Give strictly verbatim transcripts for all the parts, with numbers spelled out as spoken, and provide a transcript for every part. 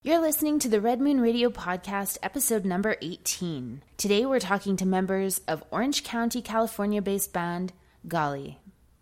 You're listening to the Red Moon Radio Podcast, episode number eighteen. Today we're talking to members of Orange County, California-based band Golly.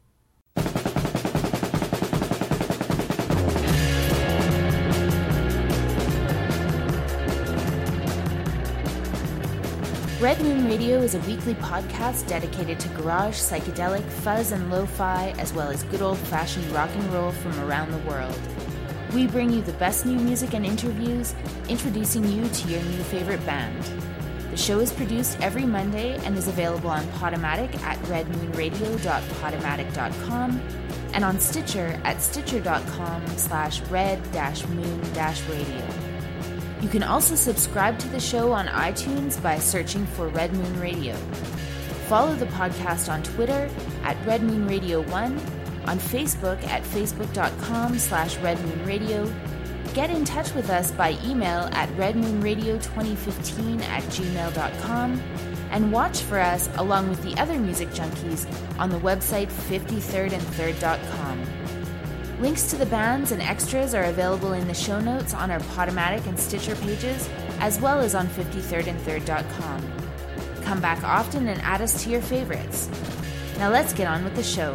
Red Moon Radio is a weekly podcast dedicated to garage, psychedelic, fuzz, and lo-fi, as well as good old-fashioned rock and roll from around the world. We bring you the best new music and interviews, introducing you to your new favorite band. The show is produced every Monday and is available on Podomatic at red moon radio dot podomatic dot com and on Stitcher at stitcher dot com slash red moon radio. You can also subscribe to the show on iTunes by searching for Red Moon Radio. Follow the podcast on Twitter at Red Moon Radio one, on Facebook at facebook dot com slash red moon radio. Get in touch with us by email at red moon radio twenty fifteen at gmail dot com, and watch for us along with the other music junkies on the website fifty-third and third dot com. Links to the bands and extras are available in the show notes on our Podomatic and Stitcher pages, as well as on fifty-third and third dot com. Come back often and add us to your favorites. Now let's get on with the show.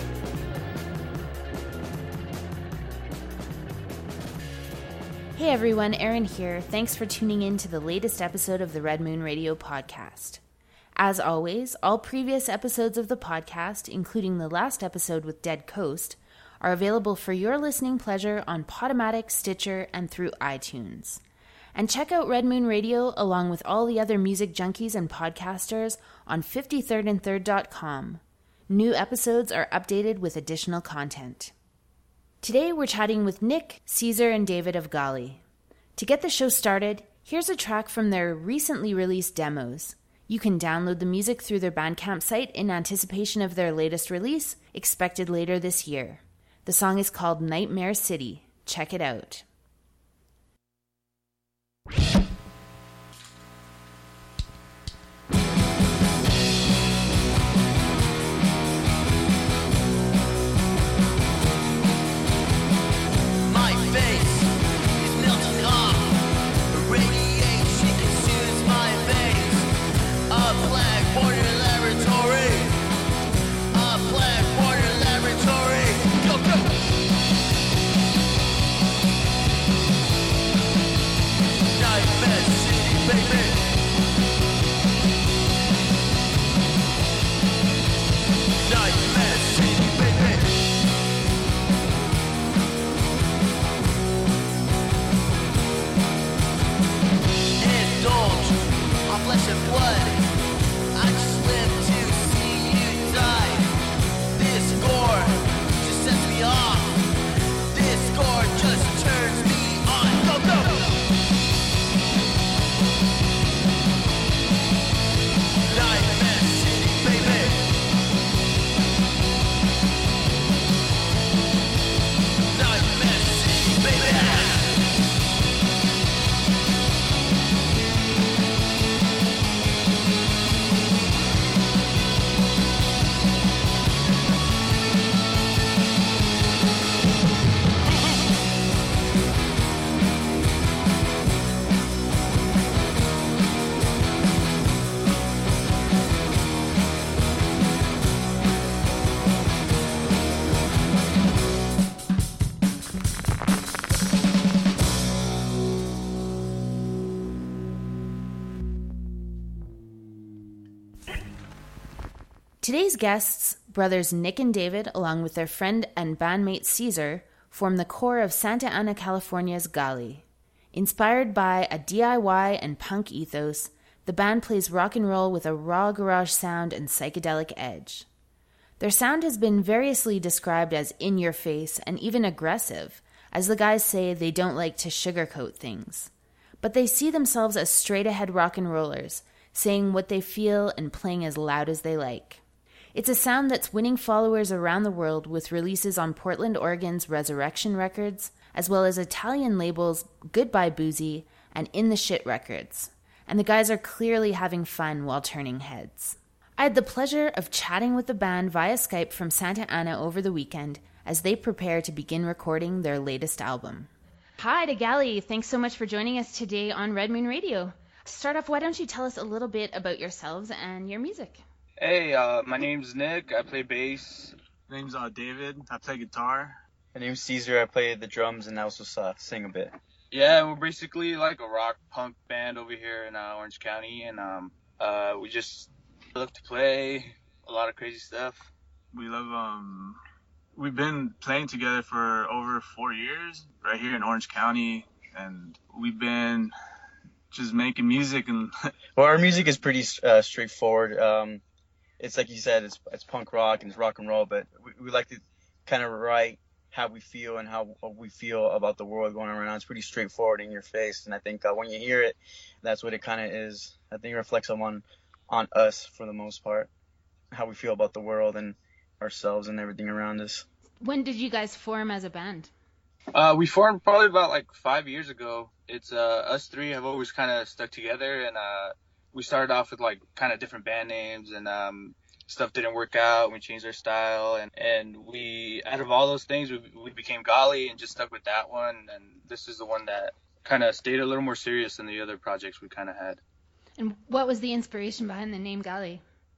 Hey everyone, Erin here. Thanks for tuning in to the latest episode of the Red Moon Radio Podcast. As always, all previous episodes of the podcast, including the last episode with Dead Coast, are available for your listening pleasure on Podomatic, Stitcher, and through iTunes. And check out Red Moon Radio along with all the other music junkies and podcasters on fifty-third and third dot com. New episodes are updated with additional content. Today we're chatting with Nick, Caesar, and David of Golly. To get the show started, here's a track from their recently released demos. You can download the music through their Bandcamp site in anticipation of their latest release, expected later this year. The song is called Nightmare City. Check it out. Today's guests, brothers Nick and David, along with their friend and bandmate Caesar, form the core of Santa Ana, California's Golly. Inspired by a D I Y and punk ethos, the band plays rock and roll with a raw garage sound and psychedelic edge. Their sound has been variously described as in-your-face and even aggressive, as the guys say they don't like to sugarcoat things. But they see themselves as straight-ahead rock and rollers, saying what they feel and playing as loud as they like. It's a sound that's winning followers around the world with releases on Portland, Oregon's Resurrection Records, as well as Italian labels Goodbye Boozy and In the Shit Records. And the guys are clearly having fun while turning heads. I had the pleasure of chatting with the band via Skype from Santa Ana over the weekend as they prepare to begin recording their latest album. Hi to Gali. Thanks so much for joining us today on Red Moon Radio. To start off, why don't you tell us a little bit about yourselves and your music? Hey, uh, my name's Nick. I play bass. My name's uh, David. I play guitar. My name's Caesar. I play the drums and I also uh, sing a bit. Yeah, we're basically like a rock punk band over here in uh, Orange County, and um, uh, we just love to play a lot of crazy stuff. We love um, we've been playing together for over four years right here in Orange County, and we've been just making music. And well, our music is pretty uh, straightforward. Um, it's like you said, it's it's punk rock and it's rock and roll, but we, we like to kind of write how we feel and how we feel about the world going around. It's pretty straightforward in your face, and I think uh, when you hear it, that's what it kind of is. I think it reflects on on us for the most part, how we feel about the world and ourselves and everything around us. When did you guys form as a band? Uh, we formed probably about like five years ago. It's uh, us three have always kind of stuck together, and uh, we started off with like kind of different band names, and um, stuff didn't work out. We changed our style, and, and we, out of all those things, we, we became Gali and just stuck with that one. And this is the one that kind of stayed a little more serious than the other projects we kind of had. And what was the inspiration behind the name Gali?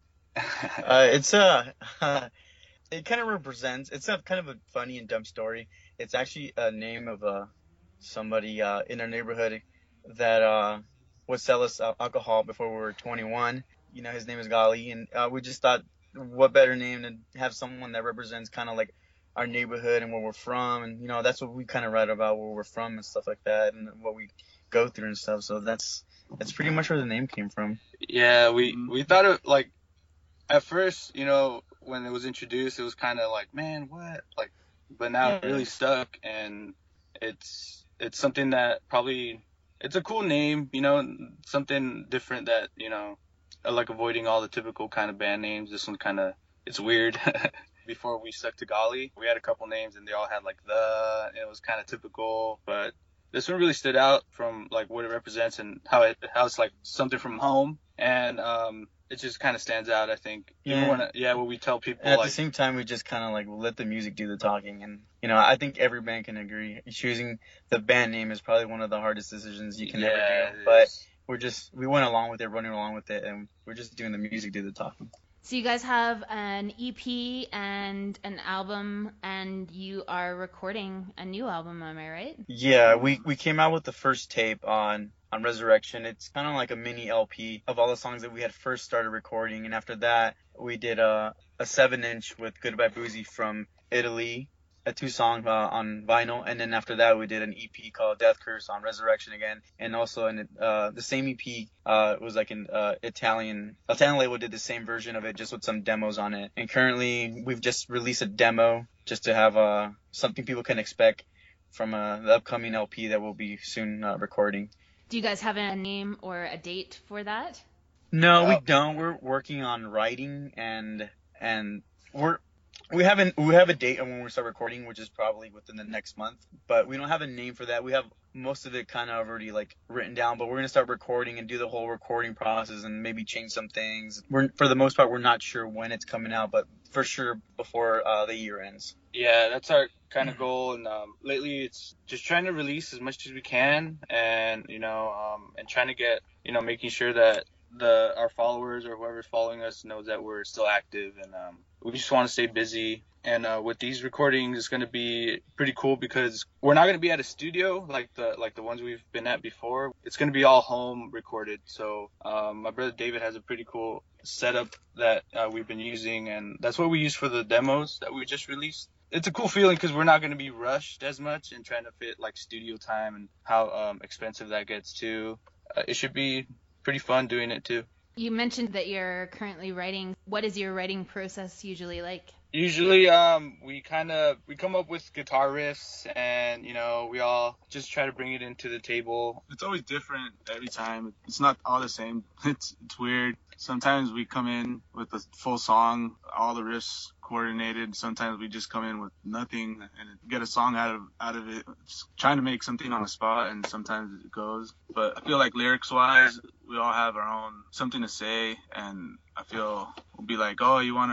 uh, it's a, uh, it kind of represents, it's a kind of a funny and dumb story. It's actually a name of uh, somebody uh, in our neighborhood that uh, would sell us uh, alcohol before we were twenty-one. You know, his name is Gali, and uh, we just thought, what better name than have someone that represents kind of like our neighborhood and where we're from, and you know, that's what we kind of write about, where we're from and stuff like that, and what we go through and stuff. So that's that's pretty much where the name came from. Yeah, we we thought it like at first, you know, when it was introduced, it was kind of like, man, what? Like, but now Yeah. it really stuck, and it's it's something that probably it's a cool name, you know, something different that, you know. I like avoiding all the typical kind of band names. This one kind of, it's weird. Before we stuck to Gali, we had a couple names and they all had like the, and it was kind of typical. But this one really stood out from like what it represents and how it, how it's like something from home. And um, it just kind of stands out, I think. Yeah. Even when, yeah, when we tell people And at like, the same time, we just kind of like let the music do the talking. And, you know, I think every band can agree. Choosing the band name is probably one of the hardest decisions you can yeah, ever do. it But is. we're just, we went along with it, running along with it, and we're just doing the music do the talking. So you guys have an E P and an album, and you are recording a new album, am I right? Yeah, we, we came out with the first tape on, on Resurrection. It's kind of like a mini L P of all the songs that we had first started recording. And after that, we did a, a seven inch with Goodbye Boozy from Italy, a two song uh, on vinyl. And then after that, we did an E P called Death Curse on Resurrection again. And also in uh, the same E P uh, was like an uh, Italian, Italian label did the same version of it, just with some demos on it. And currently we've just released a demo just to have uh, something people can expect from uh, the upcoming L P that we'll be soon uh, recording. Do you guys have a name or a date for that? No, Uh, we don't. We're working on writing and and we're we haven't we have a date on when we start recording, which is probably within the next month. But we don't have a name for that. We have most of it kind of already like written down. But we're gonna start recording and do the whole recording process and maybe change some things. We're for the most part we're not sure when it's coming out, but for sure before uh, the year ends. Yeah, that's our kind of goal, and um, lately it's just trying to release as much as we can, and you know, um, and trying to get, you know, making sure that the our followers or whoever's following us knows that we're still active, and um, we just want to stay busy. And uh, with these recordings, it's going to be pretty cool because we're not going to be at a studio like the like the ones we've been at before. It's going to be all home recorded. So um, my brother David has a pretty cool setup that uh, we've been using, and that's what we use for the demos that we just released. It's a cool feeling because we're not going to be rushed as much and trying to fit like studio time and how um, expensive that gets too. Uh, it should be pretty fun doing it too. You mentioned that you're currently writing. What is your writing process usually like? Usually, um, we kind of we come up with guitar riffs, and you know, we all just try to bring it into the table. It's always different every time. It's not all the same. It's it's weird. Sometimes we come in with a full song, all the riffs coordinated. Sometimes we just come in with nothing and get a song out of out of it. Just trying to make something on the spot, and sometimes it goes. But I feel like lyrics wise, we all have our own something to say, and I feel we'll be like, oh, you want to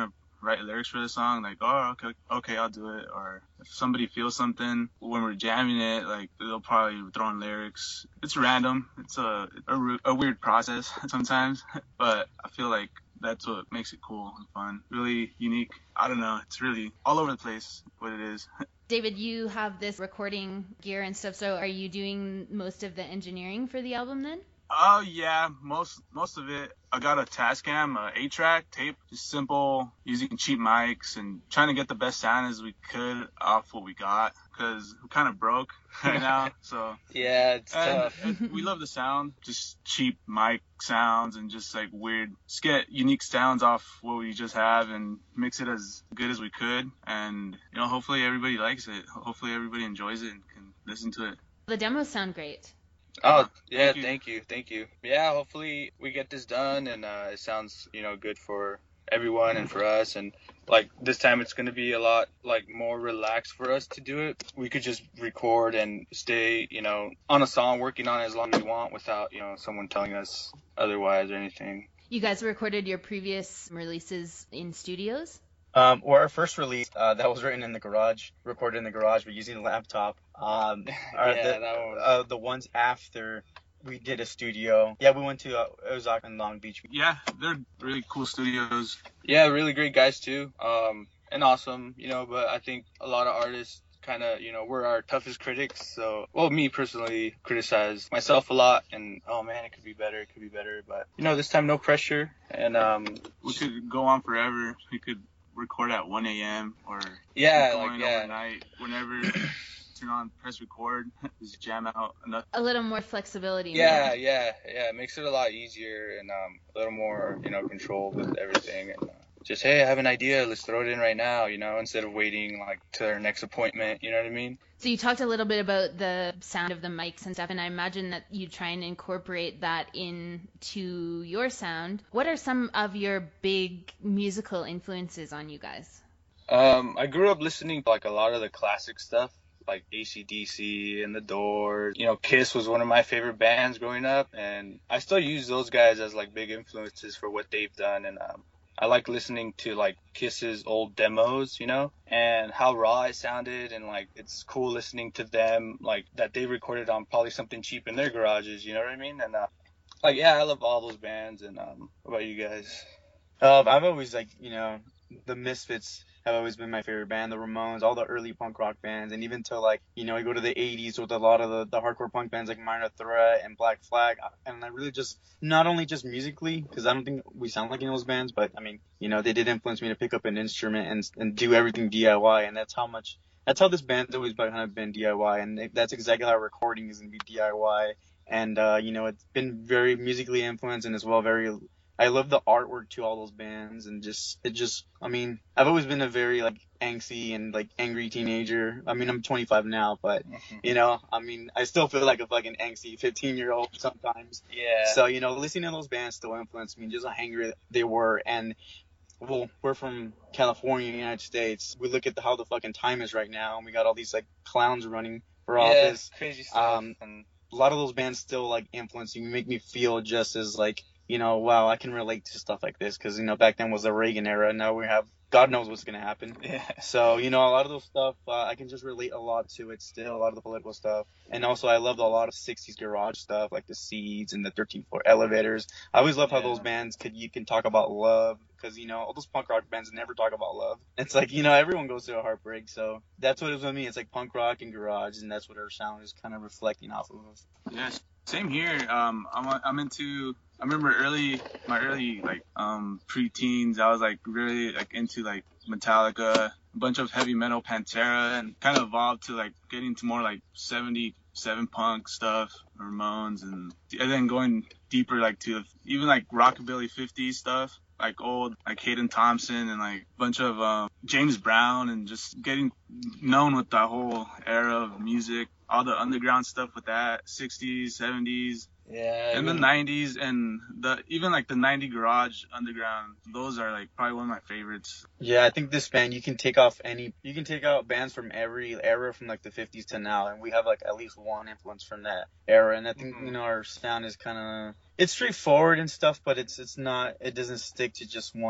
write lyrics for the song, like, oh, okay, okay, I'll do it. Or if somebody feels something when we're jamming it, like, they'll probably throw in lyrics. It's random. It's a, a, a weird process sometimes, but I feel like that's what makes it cool and fun. Really unique. I don't know. It's really all over the place what it is. David, you have this recording gear and stuff, so are you doing most of the engineering for the album then? Oh, uh, yeah, most most of it. I got a Tascam, a eight-track tape, just simple, using cheap mics and trying to get the best sound as we could off what we got, because we're kind of broke right now. So yeah, it's and, tough. And we love the sound, just cheap mic sounds and just like weird, just get unique sounds off what we just have and mix it as good as we could. And, you know, hopefully everybody likes it. Hopefully everybody enjoys it and can listen to it. The demos sound great. Oh, yeah, thank you. Thank you, thank you. Yeah, hopefully we get this done and uh, it sounds, you know, good for everyone and for us. And, like, this time it's going to be a lot, like, more relaxed for us to do it. We could just record and stay, you know, on a song, working on it as long as we want without, you know, someone telling us otherwise or anything. You guys recorded your previous releases in studios? Um, or our first release, uh, that was written in the garage, recorded in the garage, but using a laptop. Um, yeah, the, that was... uh, the ones after we did a studio. Yeah, we went to uh, Ozark and Long Beach. Yeah, they're really cool studios. Yeah, really great guys too. Um, and awesome, you know, but I think a lot of artists kind of, you know, we're our toughest critics. So, well, me personally criticize myself a lot and, oh man, it could be better, it could be better. But, you know, this time no pressure. And, um, we could go on forever. We could record at one a.m. or yeah, going like, yeah. overnight, whenever. Turn on, press record, just jam out enough. A little more flexibility. Yeah, now. yeah, yeah. It makes it a lot easier and um, a little more, you know, control with everything. And uh, just, hey, I have an idea, let's throw it in right now, you know, instead of waiting like to our next appointment. You know what I mean? So you talked a little bit about the sound of the mics and stuff, and I imagine that you try and incorporate that into your sound. What are some of your big musical influences on you guys? Um, I grew up listening to like a lot of the classic stuff, like A C D C and The Doors. You know, Kiss was one of my favorite bands growing up, and I still use those guys as like big influences for what they've done. And um, I like listening to like Kiss's old demos, you know, and how raw it sounded, and like it's cool listening to them, like that they recorded on probably something cheap in their garages, you know what I mean? And uh, like, yeah, I love all those bands. And um, what about you guys? Um, I've always like, you know, the Misfits have always been my favorite band, the Ramones, all the early punk rock bands, and even till like, you know, you go to the eighties with a lot of the, the hardcore punk bands like Minor Threat and Black Flag, and I really just, not only just musically, because I don't think we sound like in those bands, but I mean, you know, they did influence me to pick up an instrument and and do everything D I Y, and that's how much, that's how this band's always kind of been D I Y, and that's exactly how recording is going to be D I Y, and, uh, you know, it's been very musically influenced and as well very, I love the artwork to all those bands, and just, it just, I mean, I've always been a very, like, angsty and, like, angry teenager. I mean, I'm twenty-five now, but, mm-hmm. you know, I mean, I still feel like a fucking angsty fifteen-year-old sometimes. Yeah. So, you know, listening to those bands still influenced me, just how angry they were, and, well, we're from California, United States. We look at the, how the fucking time is right now, and we got all these, like, clowns running for yeah, office. Crazy stuff. Um, and a lot of those bands still, like, influence me, make me feel just as, like, you know, wow, I can relate to stuff like this, because, you know, back then was the Reagan era. Now we have, God knows what's going to happen. Yeah. So, you know, a lot of those stuff, uh, I can just relate a lot to it still, a lot of the political stuff. And also, I loved a lot of sixties garage stuff, like the Seeds and the thirteenth Floor Elevators. I always love how Yeah. those bands could, you can talk about love, because, you know, all those punk rock bands never talk about love. It's like, you know, everyone goes through a heartbreak. So that's what it was with me. It's like punk rock and garage, and that's what our sound is kind of reflecting off of. Yes, same here. Um, I'm I'm into. I remember early, my early like um pre-teens. I was like really like into like Metallica, a bunch of heavy metal, Pantera, and kind of evolved to like getting to more like seventy-seven punk stuff, Ramones, and and then going deeper like to even like rockabilly fifties stuff. Like old, like Hayden Thompson and like a bunch of um, James Brown, and just getting known with that whole era of music, all the underground stuff with that, sixties, seventies, Yeah. and the nineties, and the even like the ninety garage underground. Those are like probably one of my favorites. Yeah, I think this band, you can take off any, you can take out bands from every era from like the fifties to now, and we have like at least one influence from that era. And I think, Mhm. you know, our sound is kind of, it's straightforward and stuff, but it's it's not, it doesn't stick to just one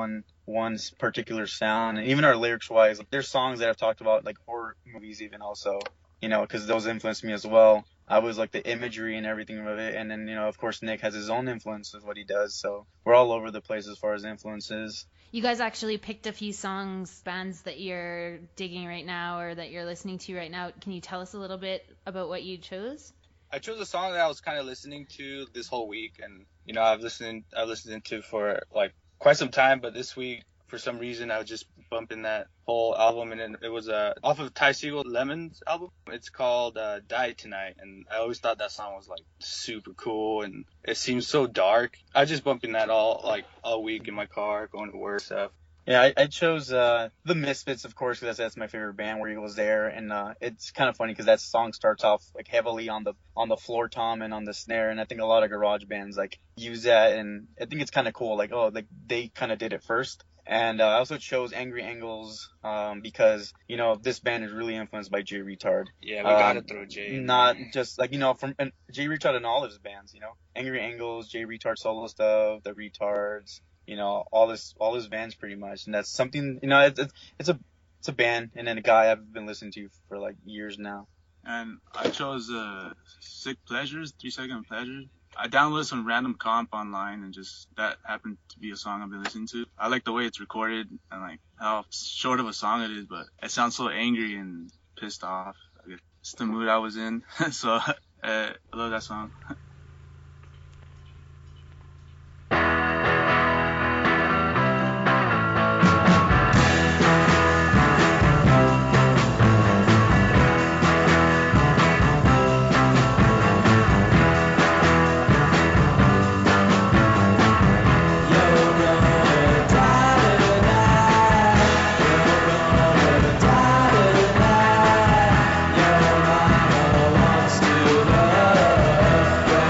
one particular sound. And even our lyrics wise, like, there's songs that I've talked about, like horror movies even also, you know, because those influenced me as well. I was like the imagery and everything of it. And then, you know, of course, Nick has his own influence with what he does. So we're all over the place as far as influences. You guys actually picked a few songs, bands that you're digging right now or that you're listening to right now. Can you tell us a little bit about what you chose? I chose a song that I was kind of listening to this whole week, and you know I've listened I've listened to for like quite some time, but this week for some reason I was just bumping that whole album, and it, it was uh, off of Ty Segall Lemon's album. It's called uh, Die Tonight, and I always thought that song was like super cool, and it seems so dark. I was just bumping that all like all week in my car going to work stuff. Yeah, I, I chose uh, The Misfits, of course, because that's, that's my favorite band, Where Eagles Dare, and uh, it's kind of funny because that song starts off like heavily on the on the floor tom and on the snare, and I think a lot of garage bands like use that, and I think it's kind of cool, like oh, like they kind of did it first. And uh, I also chose Angry Angles um, because you know this band is really influenced by Jay Retard. Yeah, we um, gotta throw Jay. Not just like you know from and Jay Retard and all of his bands, you know, Angry Angles, Jay Retard solo stuff, the Retards. You know, all this, all his bands pretty much, and that's something. You know, it's, it's a, it's a band, and then a guy I've been listening to for like years now. And I chose uh, Sick Pleasures, Three Second Pleasures. I downloaded some random comp online, and just that happened to be a song I've been listening to. I like the way it's recorded and like how short of a song it is, but it sounds so angry and pissed off. I guess it's the mood I was in, so uh, I love that song. Your mama wants to love.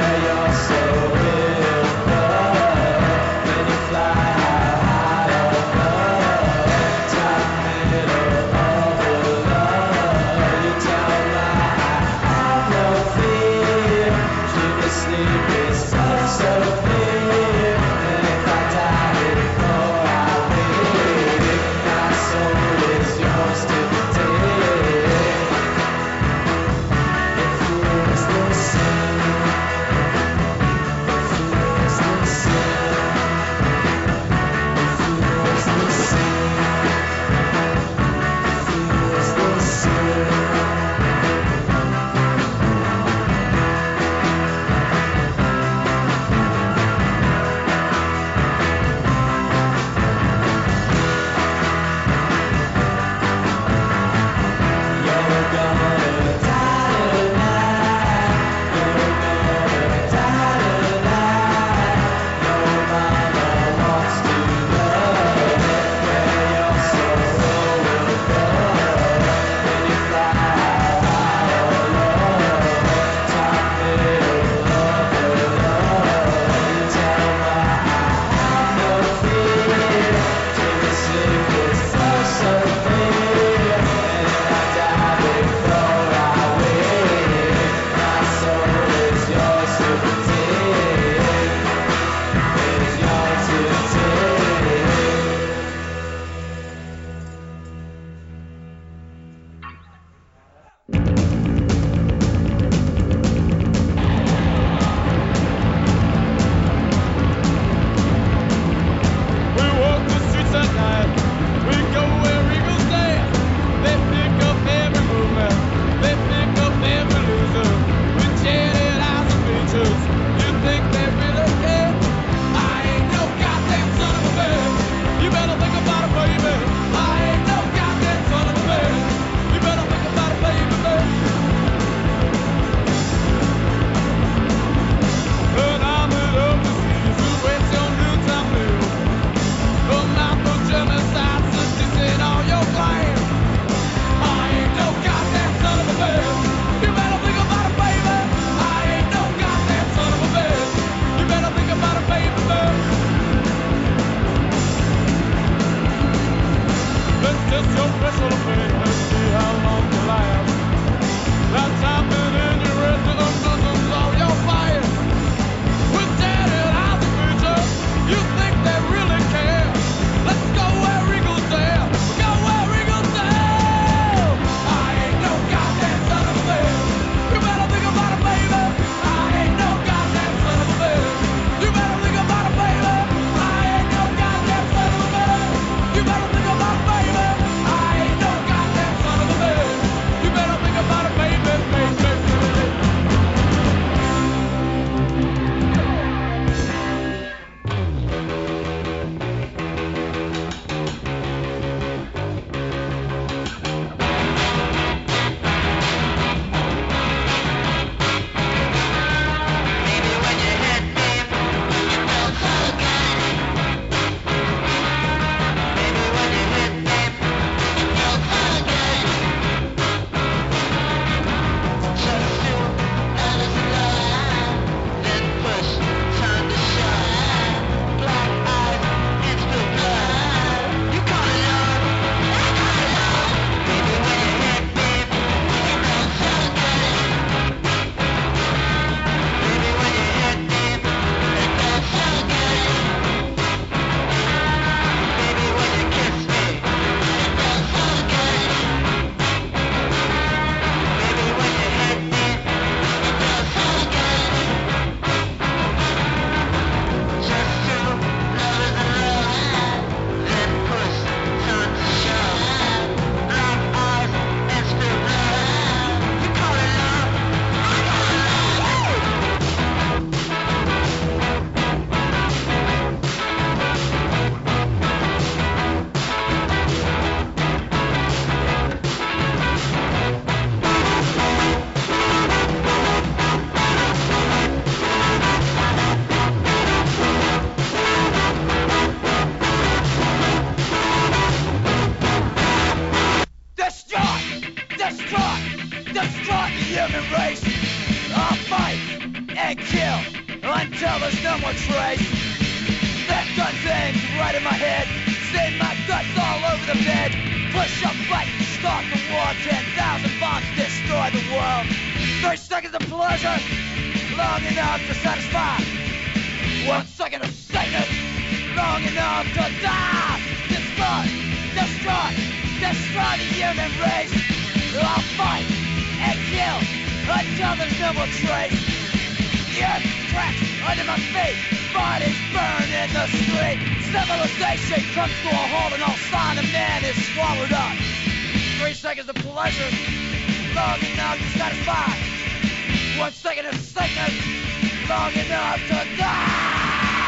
and kill until there's no more trace. That gun's aimed right in my head, stain my guts all over the bed. Push up, fight, start the war. Ten thousand bombs destroy the world. Thirty seconds of pleasure, long enough to satisfy. One second of sadness, long enough to die. Destroy, destroy, destroy the human race. I'll fight and kill until there's no more trace. The earth cracks under my feet, bodies burn in the street. Civilization comes to a halt and all sign of man is swallowed up. Three seconds of pleasure, long enough to satisfy. One second of sickness, long enough to die.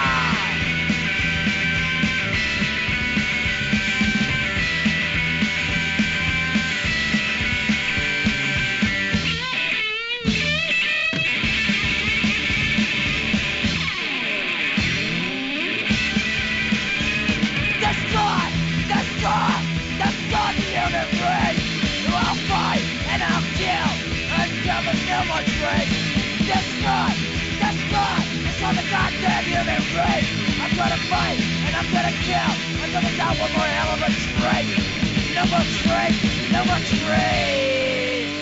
No more trace. Destroy, destroy, destroy the goddamn human race. I'm gonna fight and I'm gonna kill until there's not one more hell of a trace. No more trace, no more trace.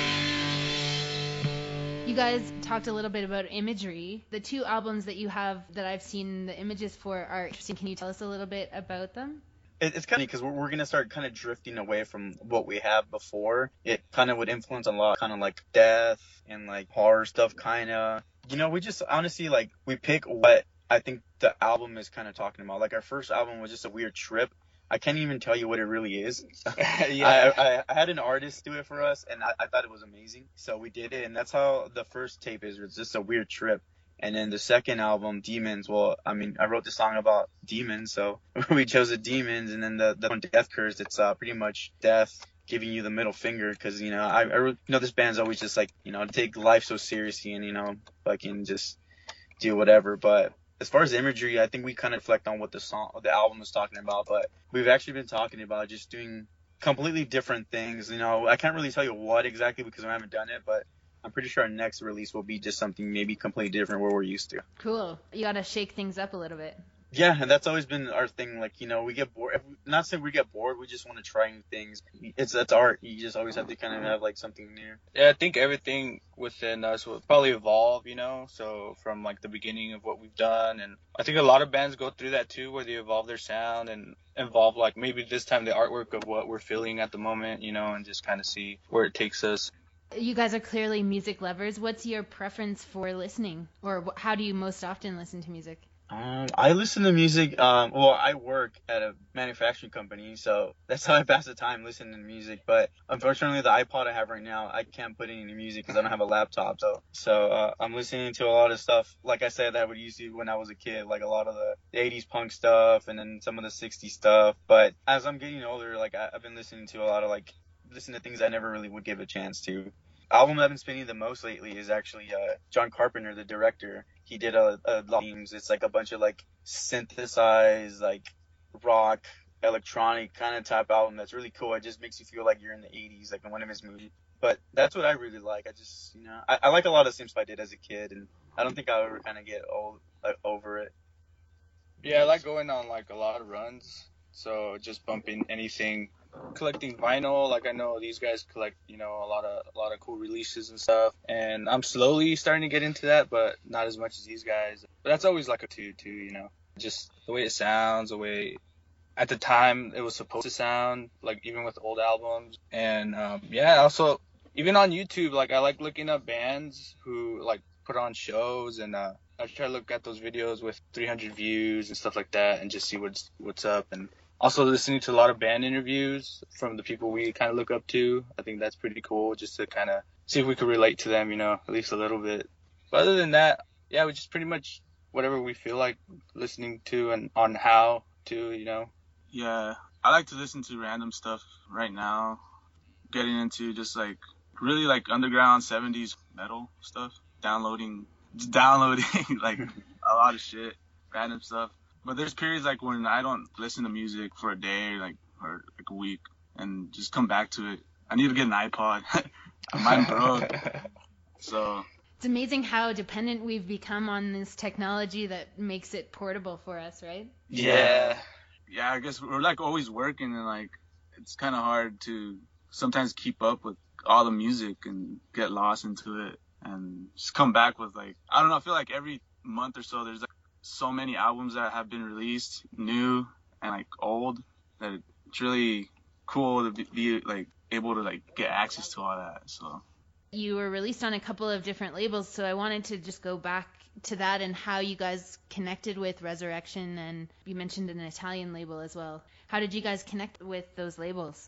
You guys talked a little bit about imagery. The two albums that you have that I've seen the images for are interesting. Can you tell us a little bit about them? It's kind of because we're, we're going to start kind of drifting away from what we have before. It kind of would influence a lot, kind of like death and like horror stuff, kind of. You know, we just honestly, like, we pick what I think the album is kind of talking about. Like, our first album was just a weird trip. I can't even tell you what it really is. yeah. I, I, I had an artist do it for us, and I, I thought it was amazing. So we did it, and that's how the first tape is. It's just a weird trip. And then the second album, Demons, well, I mean, I wrote the song about demons, so we chose the demons. And then the, the Death Curse, it's uh, pretty much death giving you the middle finger because, you know, I, I you know this band's always just like, you know, take life so seriously and, you know, fucking just do whatever. But as far as imagery, I think we kind of reflect on what the song, the album is talking about. But we've actually been talking about just doing completely different things. You know, I can't really tell you what exactly because I haven't done it, but I'm pretty sure our next release will be just something maybe completely different where we're used to. Cool. You got to shake things up a little bit. Yeah, and that's always been our thing. Like, you know, we get bored. Not saying we get bored. We just want to try new things. It's that's art. You just always have to kind of have like something new. Yeah, I think everything within us will probably evolve, you know. So from like the beginning of what we've done, and I think a lot of bands go through that too, where they evolve their sound and evolve like maybe this time the artwork of what we're feeling at the moment, you know, and just kind of see where it takes us. You guys are clearly music lovers. What's your preference for listening, or wh- how do you most often listen to music? Um, I listen to music. Um, well, I work at a manufacturing company, so that's how I pass the time listening to music. But unfortunately, the iPod I have right now, I can't put in any music because I don't have a laptop. So, so uh, I'm listening to a lot of stuff. Like I said, that I would use to when I was a kid, like a lot of the eighties punk stuff, and then some of the sixties stuff. But as I'm getting older, like I, I've been listening to a lot of like. Listen to things I never really would give a chance to. Album I've been spinning the most lately is actually uh, John Carpenter, the director. He did a, a lot of themes. It's like a bunch of like synthesized, like rock, electronic kind of type album that's really cool. It just makes you feel like you're in the eighties, like in one of his movies. But that's what I really like. I just, you know, I, I like a lot of themes I did as a kid, and I don't think I'll ever kind of get old like, over it. Yeah, I like going on like a lot of runs. So just bumping anything. Collecting vinyl, like I know these guys collect, you know, a lot of a lot of cool releases and stuff, and I'm slowly starting to get into that, but not as much as these guys. But that's always like a two, too, you know, just the way it sounds, the way at the time it was supposed to sound, like even with old albums, and um, yeah, also even on YouTube, like I like looking up bands who like put on shows, and uh, I try to look at those videos with three hundred views and stuff like that, and just see what's what's up. And also listening to a lot of band interviews from the people we kind of look up to. I think that's pretty cool just to kind of see if we could relate to them, you know, at least a little bit. But other than that, yeah, we just pretty much whatever we feel like listening to and on how to, you know. Yeah, I like to listen to random stuff right now. Getting into just like really like underground seventies metal stuff. Downloading, downloading like a lot of shit, random stuff. But there's periods like when I don't listen to music for a day, like or like a week, and just come back to it. I need to get an iPod. Mine broke. So It's amazing how dependent we've become on this technology that makes it portable for us, right? Yeah. Yeah, I guess we're like always working, and like it's kind of hard to sometimes keep up with all the music and get lost into it and just come back with like, I don't know, I feel like every month or so there's like so many albums that have been released, new and like old, that it's really cool to be, be like able to like get access to all that. So you were released on a couple of different labels, so I wanted to just go back to that and how you guys connected with Resurrection, and you mentioned an Italian label as well. How did you guys connect with those labels?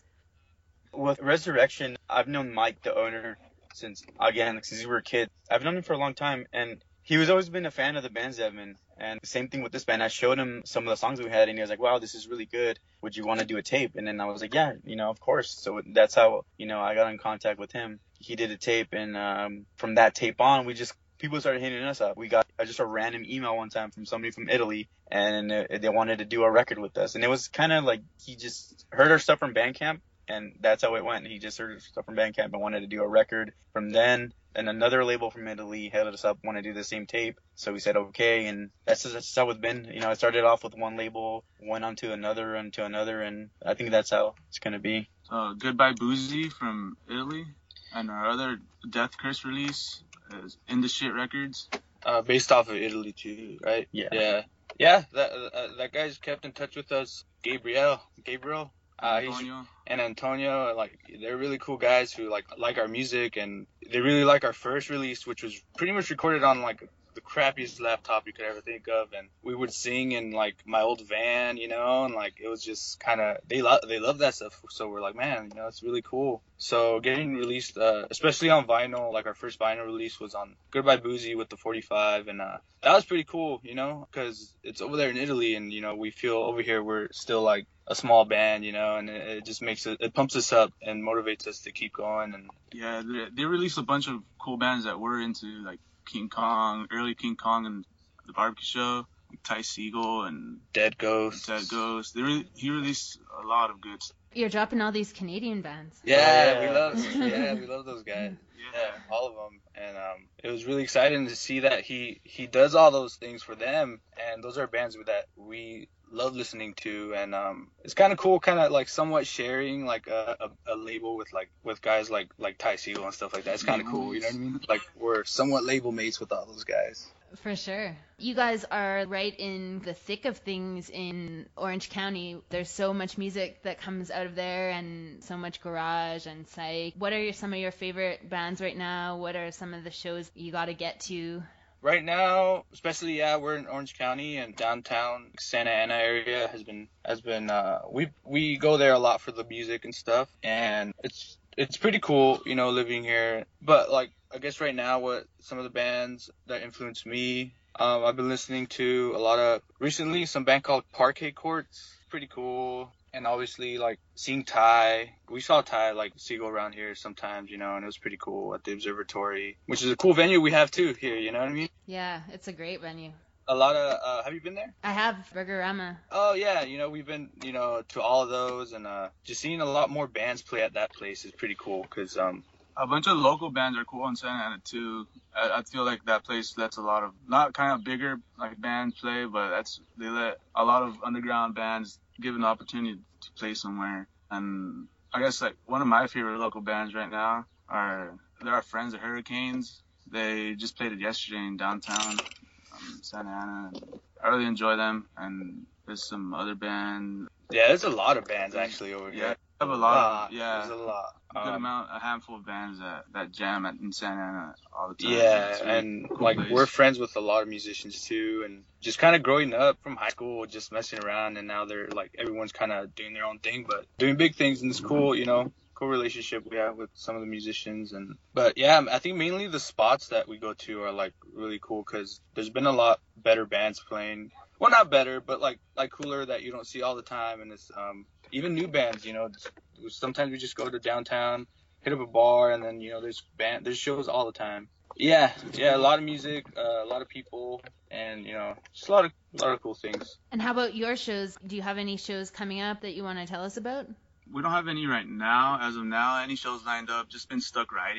With Resurrection, I've known Mike, the owner, since, again, since we were kids. I've known him for a long time, and he was always been a fan of the band Zevman. And the same thing with this band. I showed him some of the songs we had, and he was like, wow, this is really good. Would you want to do a tape? And then I was like, yeah, you know, of course. So that's how, you know, I got in contact with him. He did a tape, and um, from that tape on, we just, people started hitting us up. We got just a random email one time from somebody from Italy, and uh, they wanted to do a record with us. And it was kind of like he just heard our stuff from Bandcamp, and that's how it went. He just heard our stuff from Bandcamp and wanted to do a record. From then, and another label from Italy hit us up, wanted to do the same tape. So we said, okay, and that's just, that's how it's been. You know, I started off with one label, went on to another, and to another, and I think that's how it's going to be. Uh, Goodbye Boozy from Italy, and our other Death Curse release is In the Shit Records. Uh, based off of Italy too, right? Yeah. Yeah. Yeah, that uh, that guy's kept in touch with us. Gabriel. Gabriel. Uh, he's, Antonio. and Antonio, like, they're really cool guys who like like our music, and they really like our first release, which was pretty much recorded on like the crappiest laptop you could ever think of, and we would sing in like my old van, you know, and like it was just kind of, they love they love that stuff. So we're like, man, you know, it's really cool. So getting released, uh, especially on vinyl, like our first vinyl release was on Goodbye Boozy with the forty-five, and uh, that was pretty cool, you know, because it's over there in Italy, and you know, we feel over here we're still like a small band, you know, and it, it just makes it, it pumps us up and motivates us to keep going. And yeah, they, they released a bunch of cool bands that we're into, like King Kong, early King Kong and the Barbecue Show, like Ty Segall and Dead Ghost. Dead Ghost. They re- he released a lot of good stuff. You're dropping all these Canadian bands. Yeah, Oh, we yeah. love yeah, we love those guys. Yeah, all of them. And um, it was really exciting to see that he he does all those things for them, and those are bands that we love listening to. And um, it's kind of cool, kind of like somewhat sharing like a, a, a label with like with guys like like Ty Segall and stuff like that. It's kind of cool, you know what I mean? Like we're somewhat label mates with all those guys. For sure. You guys are right in the thick of things in Orange County. There's so much music that comes out of there, and so much garage and psych. What are your, some of your favorite bands right now? What are some of the shows you got to get to? Right now, especially, yeah, we're in Orange County, and downtown Santa Ana area has been has been uh we we go there a lot for the music and stuff, and it's it's pretty cool, you know, living here. But like, I guess right now, what some of the bands that influenced me, um, I've been listening to a lot of recently. Some band called Parquet Courts, pretty cool. And obviously, like, seeing Ty, we saw Ty, like, Segall around here sometimes, you know, and it was pretty cool at the Observatory, which is a cool venue we have, too, here, you know what I mean? Yeah, it's a great venue. A lot of, uh, have you been there? I have, Burgerama. Oh, yeah, you know, we've been, you know, to all of those, and uh, just seeing a lot more bands play at that place is pretty cool, because, um, a bunch of local bands are cool in Santa Ana, too. I, I feel like that place lets a lot of, not kind of bigger, like, bands play, but that's, they let a lot of underground bands give an opportunity to play somewhere. And I guess like one of my favorite local bands right now are, they're our friends, the Hurricanes. They just played it yesterday in downtown um, Santa Ana. And I really enjoy them. And there's some other band. Yeah, there's a lot of bands actually over Yeah, here. I have a lot. Of, yeah, there's a lot. a good Um, amount, a handful of bands that, that jam at, in Santa Ana all the time. Yeah, It's a really and cool like place. we're friends with a lot of musicians too, and just kind of growing up from high school, just messing around, and now they're like everyone's kind of doing their own thing, but doing big things, and it's cool, you know, cool relationship we have with some of the musicians. And but yeah, I think mainly the spots that we go to are like really cool because there's been a lot better bands playing. Well, not better, but like like cooler that you don't see all the time, and it's um even new bands, you know. Sometimes we just go to downtown, hit up a bar, and then, you know, there's band, there's shows all the time. Yeah, yeah, a lot of music, uh, a lot of people, and, you know, just a lot of, a lot of cool things. And how about your shows? Do you have any shows coming up that you want to tell us about? We don't have any right now, as of now. Any shows lined up, just been stuck writing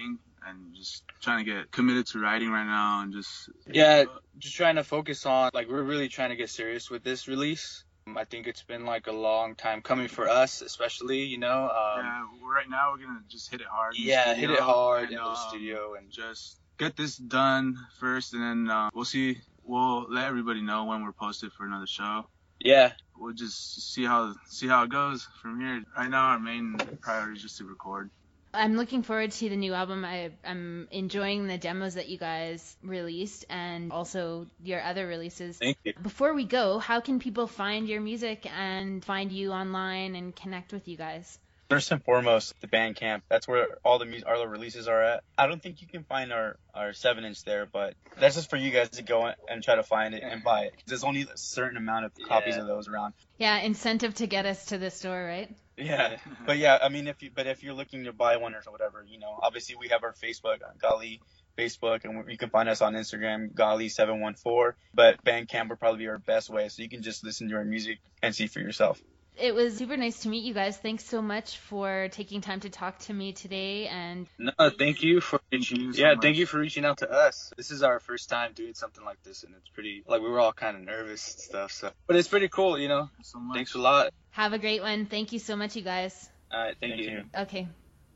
and just trying to get committed to writing right now and just yeah, just trying to focus on, like, we're really trying to get serious with this release. Um, I think it's been like a long time coming for us, especially, you know. Um, yeah, right now we're gonna just hit it hard. Yeah, hit it hard and, in the um, studio and just get this done first, and then uh, we'll see. We'll let everybody know when we're posted for another show. yeah. We'll just see how see how it goes from here. Right now, our main priority is just to record. I'm looking forward to the new album. I, I'm enjoying the demos that you guys released and also your other releases. Thank you. Before we go, how can people find your music and find you online and connect with you guys? First and foremost, the Bandcamp. That's where all the music, all the releases are at. I don't think you can find our, our seven inch there, but that's just for you guys to go and try to find it and buy it. There's only a certain amount of copies Yeah. of those around. Yeah, incentive to get us to the store, right? Yeah, but yeah, I mean, if you but if you're looking to buy one or whatever, you know, obviously we have our Facebook, Gali Facebook, and you can find us on Instagram, Gali seven one four. But Bandcamp would probably be our best way, so you can just listen to our music and see for yourself. It was super nice to meet you guys. Thanks so much for taking time to talk to me today. And No, thank you for reaching. you so yeah, much. thank you for reaching out to us. This is our first time doing something like this, and it's pretty, like, we were all kind of nervous and stuff. So, but it's pretty cool, you know. So much. Thanks a lot. have a great one. Thank you so much, you guys. All right, thank, Thank you. you. Okay.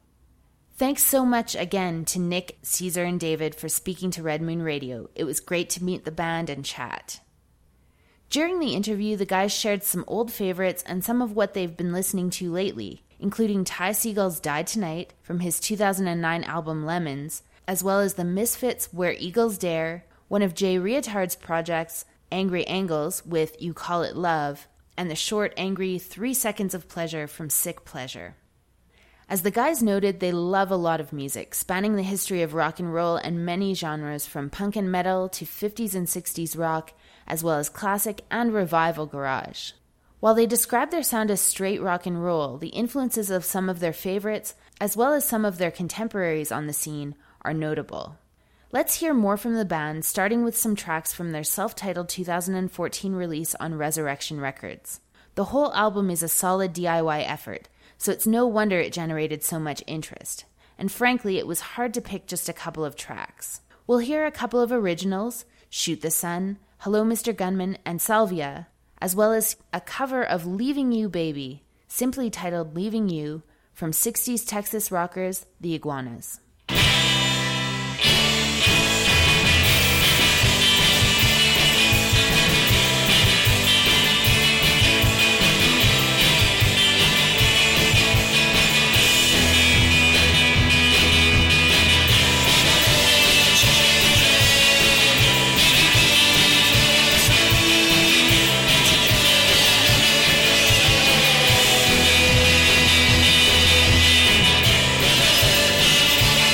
Thanks so much again to Nick, Caesar, and David for speaking to Red Moon Radio. It was great to meet the band and chat. During the interview, the guys shared some old favorites and some of what they've been listening to lately, including Ty Segall's Die Tonight from his two thousand nine album Lemons, as well as the Misfits' Where Eagles Dare, one of Jay Reatard's projects, Angry Angles with You Call It Love, and the short, angry Three Seconds of Pleasure from Sick Pleasure. As the guys noted, they love a lot of music, spanning the history of rock and roll and many genres from punk and metal to fifties and sixties rock, as well as classic and revival garage. While they describe their sound as straight rock and roll, the influences of some of their favorites, as well as some of their contemporaries on the scene, are notable. Let's hear more from the band, starting with some tracks from their self-titled two thousand fourteen release on Resurrection Records. The whole album is a solid D I Y effort, so it's no wonder it generated so much interest. And frankly, it was hard to pick just a couple of tracks. We'll hear a couple of originals, Shoot the Sun, Hello Mister Gunman, and Salvia, as well as a cover of Leaving You Baby, simply titled Leaving You, from sixties Texas rockers, The Iguanas. Thank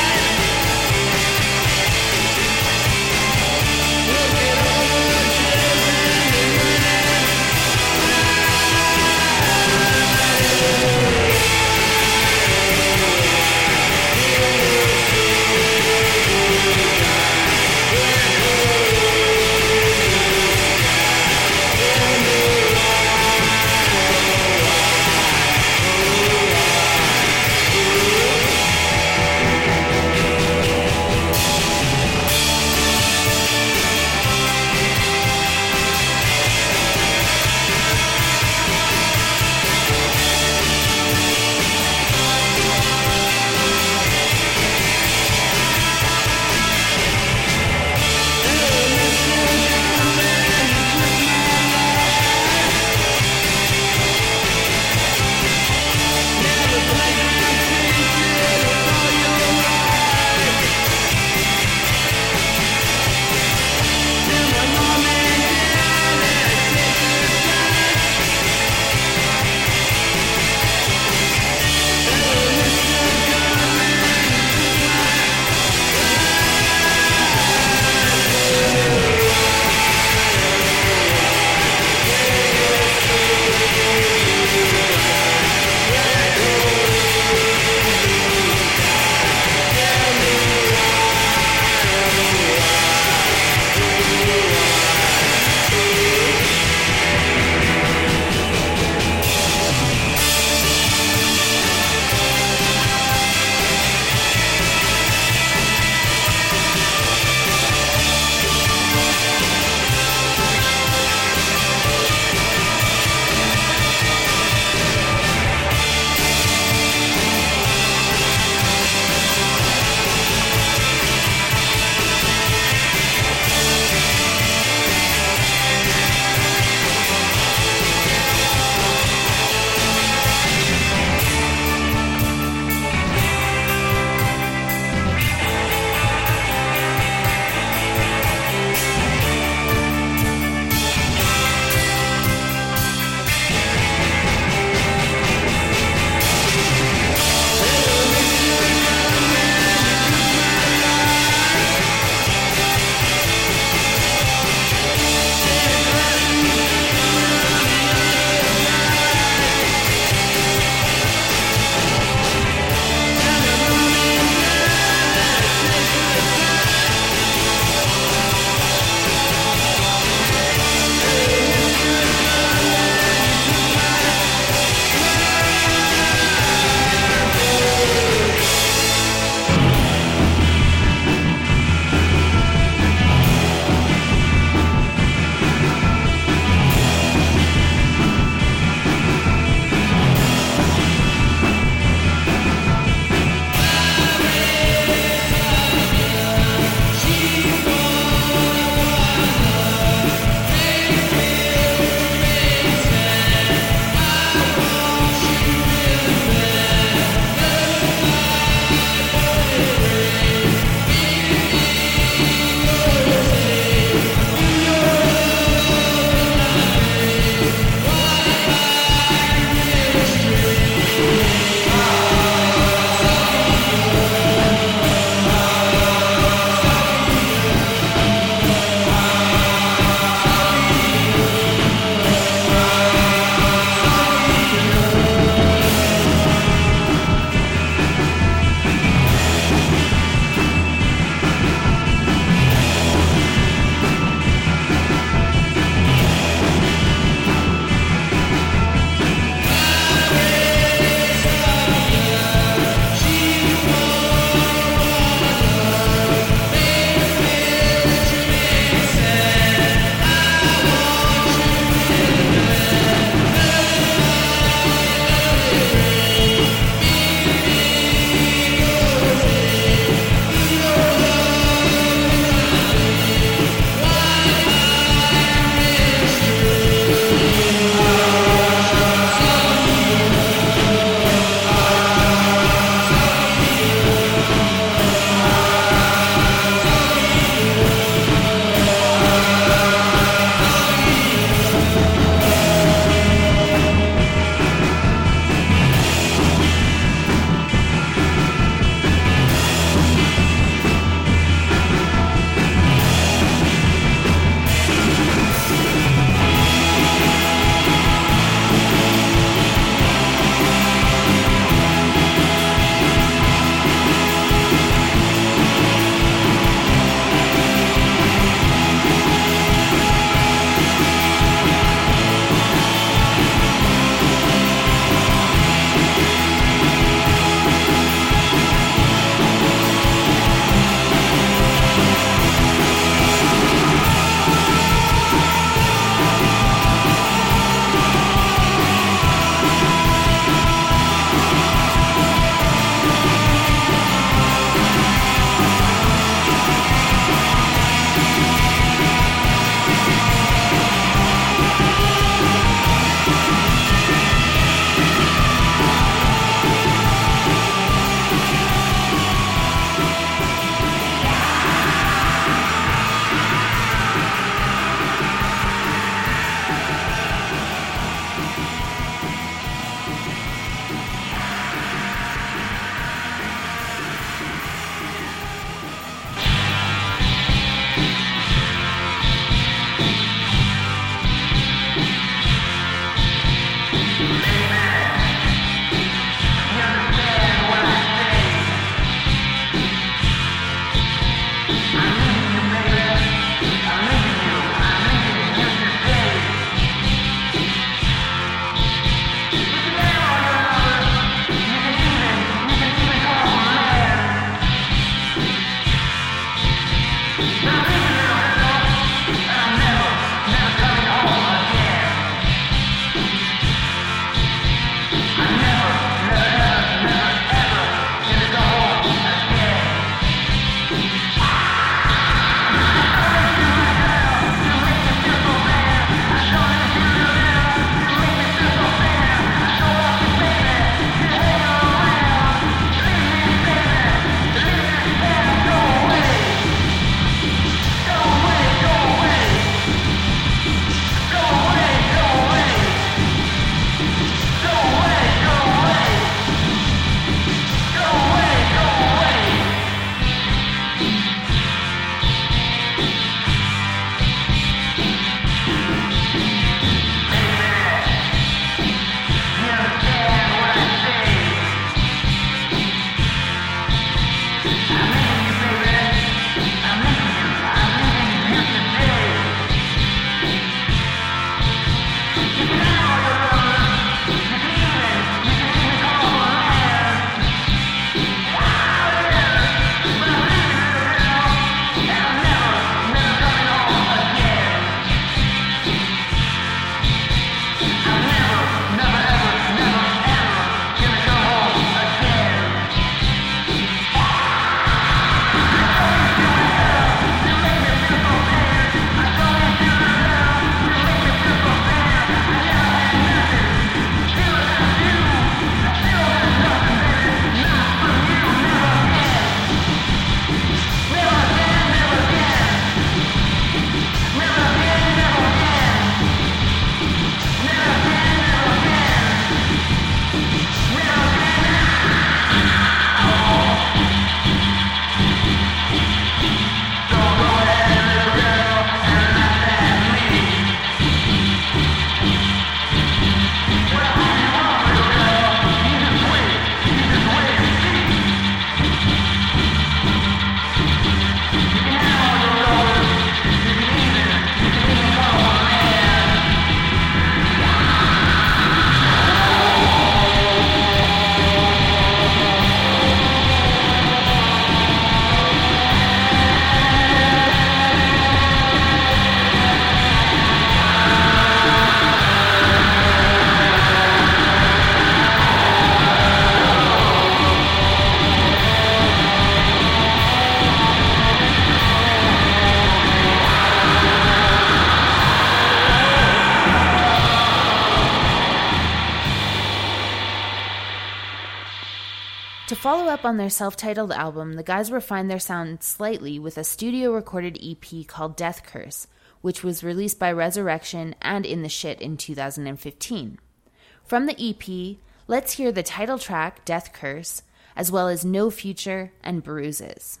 To follow up on their self-titled album, the guys refined their sound slightly with a studio-recorded E P called Death Curse, which was released by Resurrection and In the Shit in two thousand fifteen. From the E P, let's hear the title track, Death Curse, as well as No Future and Bruises.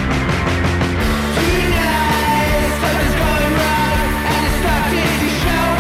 Tonight, something's going wrong, and it's starting to show.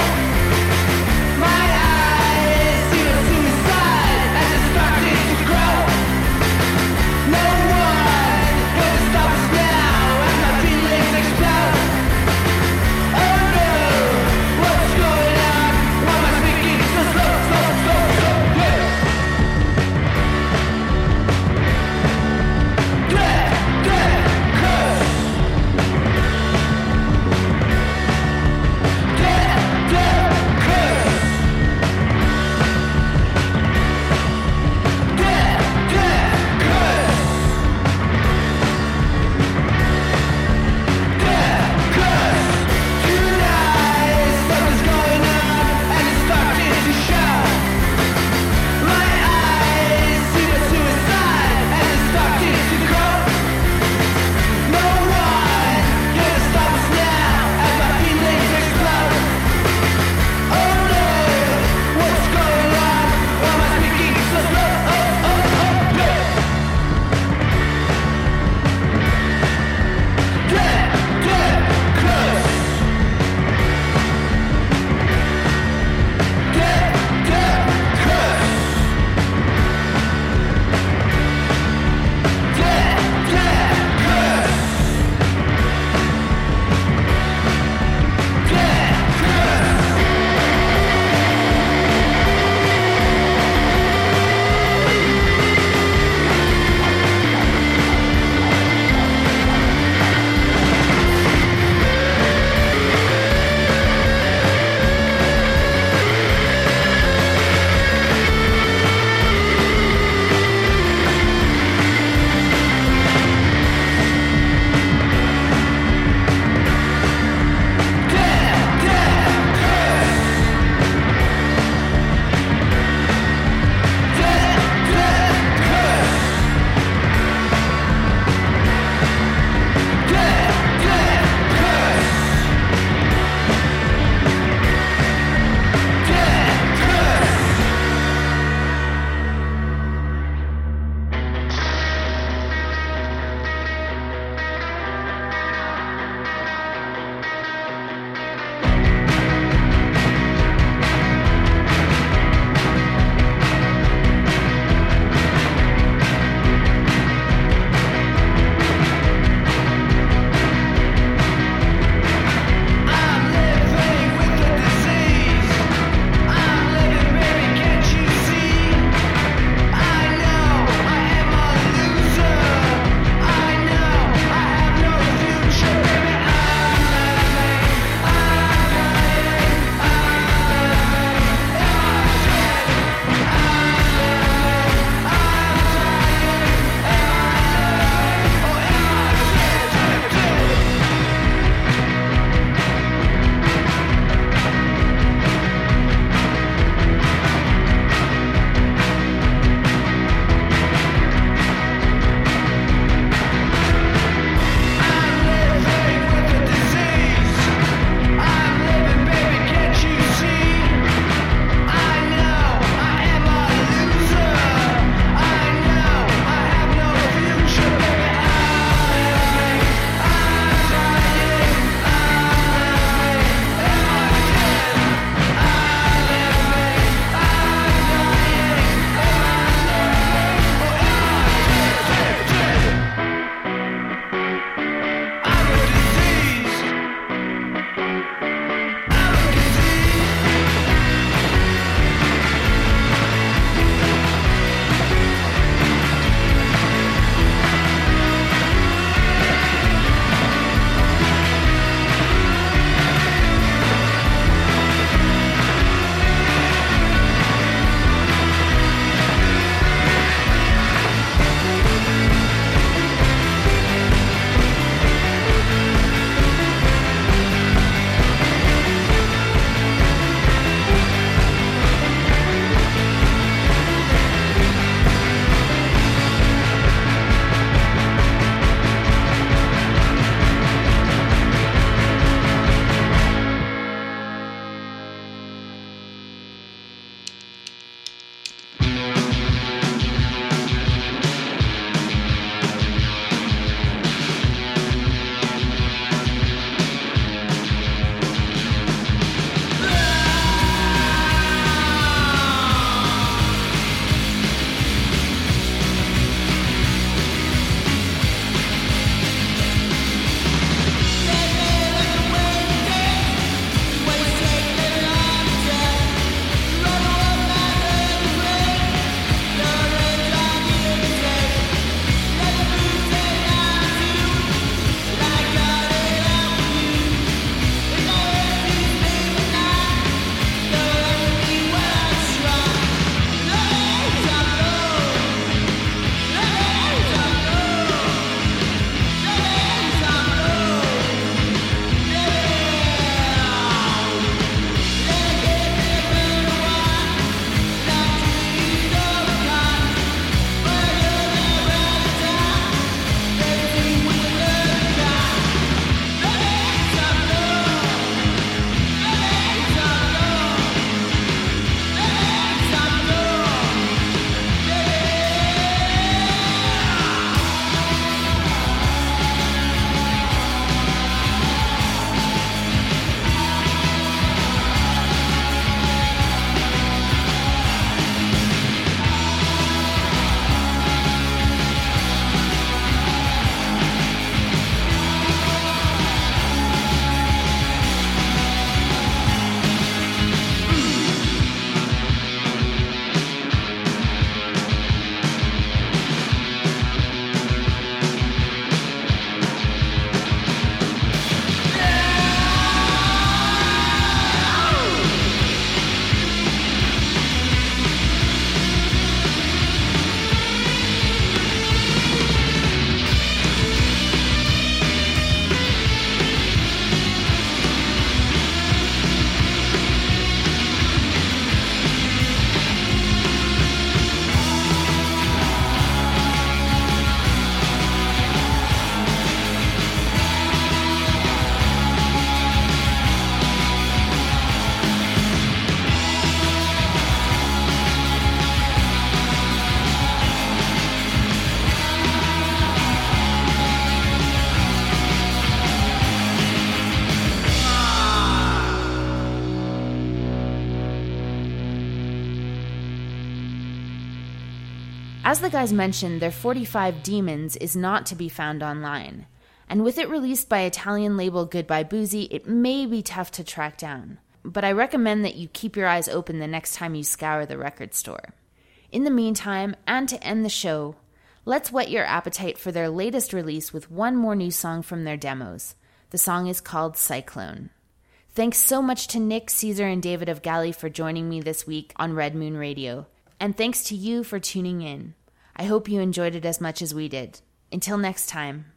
As the guys mentioned, their forty-five Demons is not to be found online, and with it released by Italian label Goodbye Boozy, it may be tough to track down, but I recommend that you keep your eyes open the next time you scour the record store. In the meantime, and to end the show, let's whet your appetite for their latest release with one more new song from their demos. The song is called Cyclone. Thanks so much to Nick, Caesar, and David of Galley for joining me this week on Red Moon Radio. And thanks to you for tuning in. I hope you enjoyed it as much as we did. Until next time.